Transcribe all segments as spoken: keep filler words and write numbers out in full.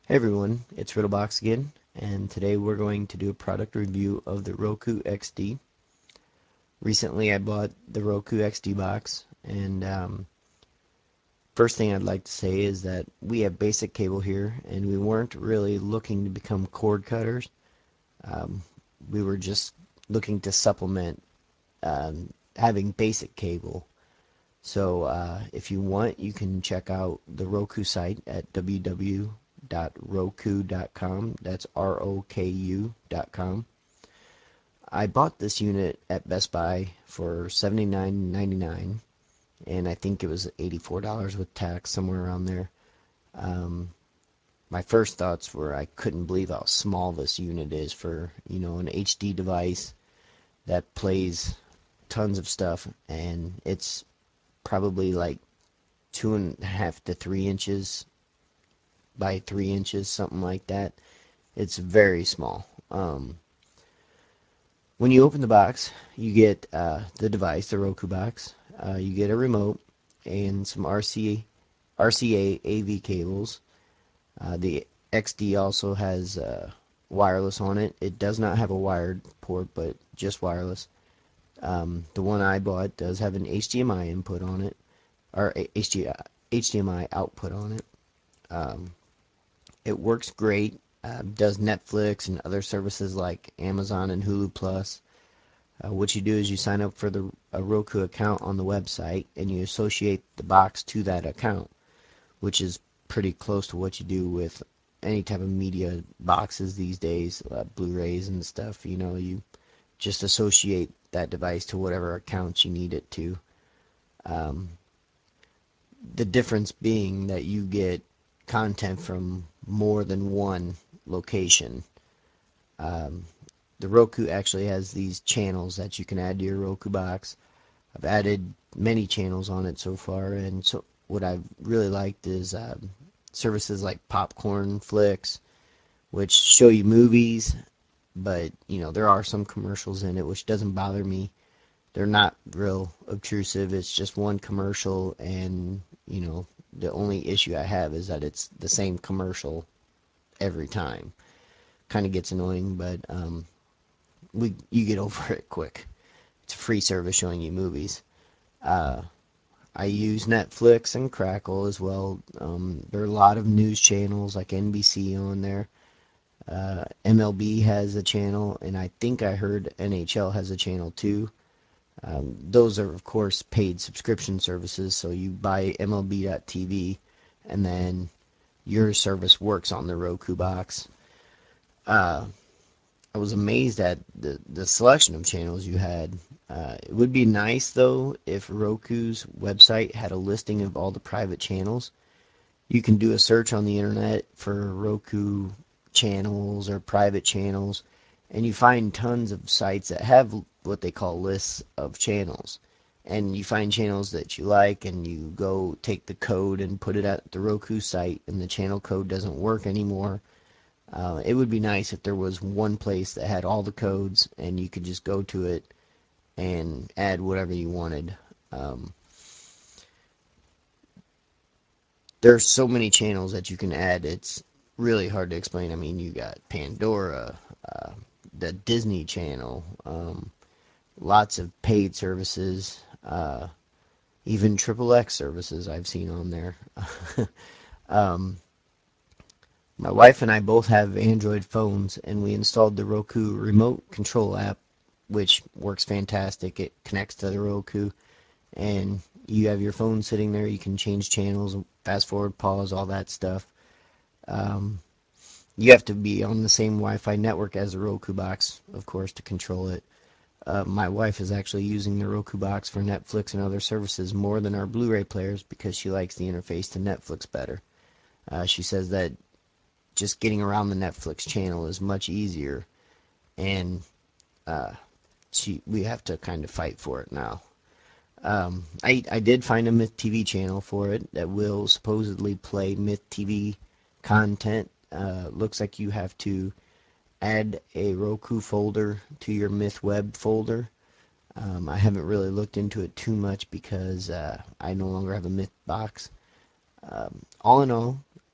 Hey everyone, it's Riddlebox again, and today we're going to do a product review of the Roku X D. Recently I bought the Roku X D box, and um, first thing I'd like to say is that we have basic cable here, and we weren't really looking to become cord cutters. Um, we were just looking to supplement um, having basic cable. So uh, if you want, you can check out the Roku site at w w w dot roku dot com. That's R O K U dot com. I bought this unit at Best Buy for seventy-nine ninety-nine, and I think it was eighty-four dollars with tax, somewhere around there. Um, my first thoughts were I couldn't believe how small this unit is for, you know, an H D device that plays tons of stuff, and it's probably like two and a half to three inches by three inches, something like that. It's very small. Um, when you open the box, you get uh, the device, the Roku box. Uh, you get a remote and some R C A, R C A A V cables. Uh, the X D also has uh, wireless on it. It does not have a wired port, but just wireless. Um, the one I bought does have an H D M I input on it, or H D M I output on it. Um, It works great. Uh, does Netflix and other services like Amazon and Hulu Plus. Uh, what you do is you sign up for the a Roku account on the website and you associate the box to that account, which is pretty close to what you do with any type of media boxes these days, uh, Blu-rays and stuff. You know, you just associate that device to whatever account you need it to. Um, the difference being that you get content from more than one location. Um, the Roku actually has these channels that you can add to your Roku box. I've added many channels on it so far, and so what I've really liked is um, services like Popcorn Flicks, which show you movies, but you know there are some commercials in it, which doesn't bother me. They're not real obtrusive. It's just one commercial, and you know the only issue I have is that it's the same commercial every time. Kind of gets annoying, but um, we you get over it quick. It's a free service showing you movies. Uh, I use Netflix and Crackle as well. Um, there are a lot of news channels like N B C on there. Uh, M L B has a channel, and I think I heard N H L has a channel too. Um, those are, of course, paid subscription services, so you buy M L B dot T V, and then your service works on the Roku box. Uh, I was amazed at the, the selection of channels you had. Uh, it would be nice, though, if Roku's website had a listing of all the private channels. You can do a search on the internet for Roku channels or private channels, and you find tons of sites that have what they call lists of channels. And you find channels that you like, and you go take the code and put it at the Roku site, and the channel code doesn't work anymore. Uh, it would be nice if there was one place that had all the codes, and you could just go to it and add whatever you wanted. Um, there's so many channels that you can add. It's really hard to explain. I mean, you got Pandora, uh, the Disney Channel, um, lots of paid services, uh, even Triple X services I've seen on there. um, my wife and I both have Android phones, and we installed the Roku remote control app, which works fantastic. It connects to the Roku, and you have your phone sitting there. You can change channels, fast forward, pause, all that stuff. Um, you have to be on the same Wi-Fi network as the Roku box, of course, to control it. Uh, my wife is actually using the Roku box for Netflix and other services more than our Blu-ray players because she likes the interface to Netflix better. Uh, she says that just getting around the Netflix channel is much easier, and uh, she we have to kind of fight for it now. Um, I I did find a Myth T V channel for it that will supposedly play Myth T V content. Uh, looks like you have to add a Roku folder to your Myth Web folder. Um, I haven't really looked into it too much because uh, I no longer have a Myth box. Um, all in all,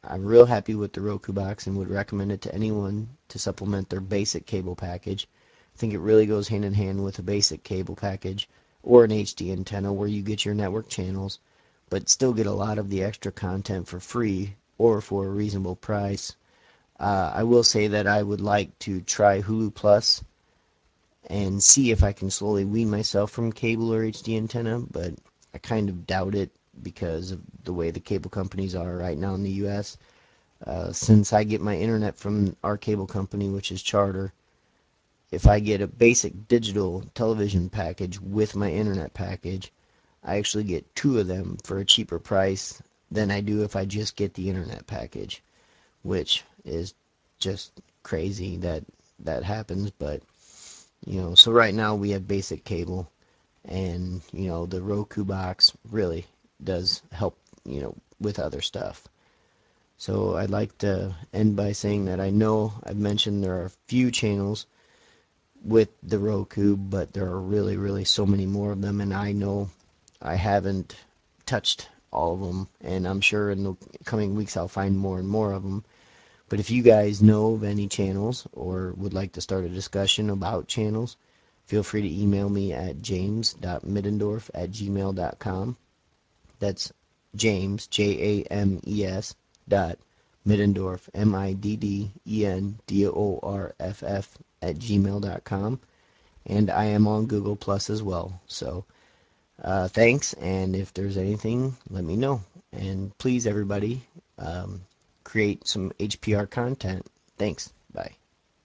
I'm real happy with the Roku box and would recommend it to anyone to supplement their basic cable package. I think it really goes hand in hand with a basic cable package or an H D antenna where you get your network channels, but still get a lot of the extra content for free or for a reasonable price. Uh, I will say that I would like to try Hulu Plus and see if I can slowly wean myself from cable or H D antenna, but I kind of doubt it because of the way the cable companies are right now in the U S. Uh, since I get my internet from our cable company, which is Charter, if I get a basic digital television package with my internet package, I actually get two of them for a cheaper price than I do if I just get the internet package, which is just crazy that that happens. But you know, so right now we have basic cable, and you know the Roku box really does help, you know, with other stuff. So I'd like to end by saying that I know I've mentioned there are a few channels with the Roku, but there are really, really so many more of them, and I know I haven't touched all of them, and I'm sure in the coming weeks I'll find more and more of them. But if you guys know of any channels or would like to start a discussion about channels, feel free to email me at james dot middendorf at gmail dot com. That's James, J A M E S, dot Middendorf, M I D D E N D O R F F, at gmail dot com. And I am on Google Plus as well. So uh, thanks, and if there's anything, let me know. And please, everybody, um, create some H P R content. Thanks. Bye.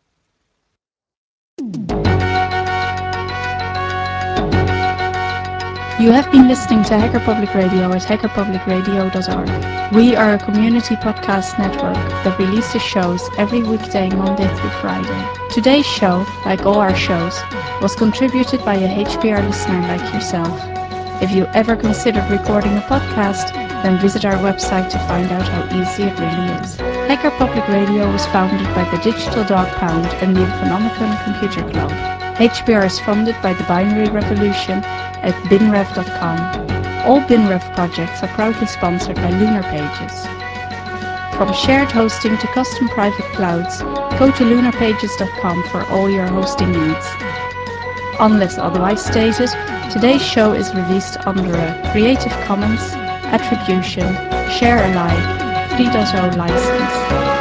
You have been listening to Hacker Public Radio at hacker public radio dot org. We are a community podcast network that releases shows every weekday, Monday through Friday. Today's show, like all our shows, was contributed by a H P R listener like yourself. If you ever considered recording a podcast, then visit our website to find out how easy it really is. Hacker Public Radio was founded by the Digital Dog Pound and the Infonomicon Computer Club. H P R is funded by the Binary Revolution at binrev dot com. All BinRev projects are proudly sponsored by Lunar Pages. From shared hosting to custom private clouds, go to lunar pages dot com for all your hosting needs. Unless otherwise stated, today's show is released under a Creative Commons Attribution Share Alike three point oh license.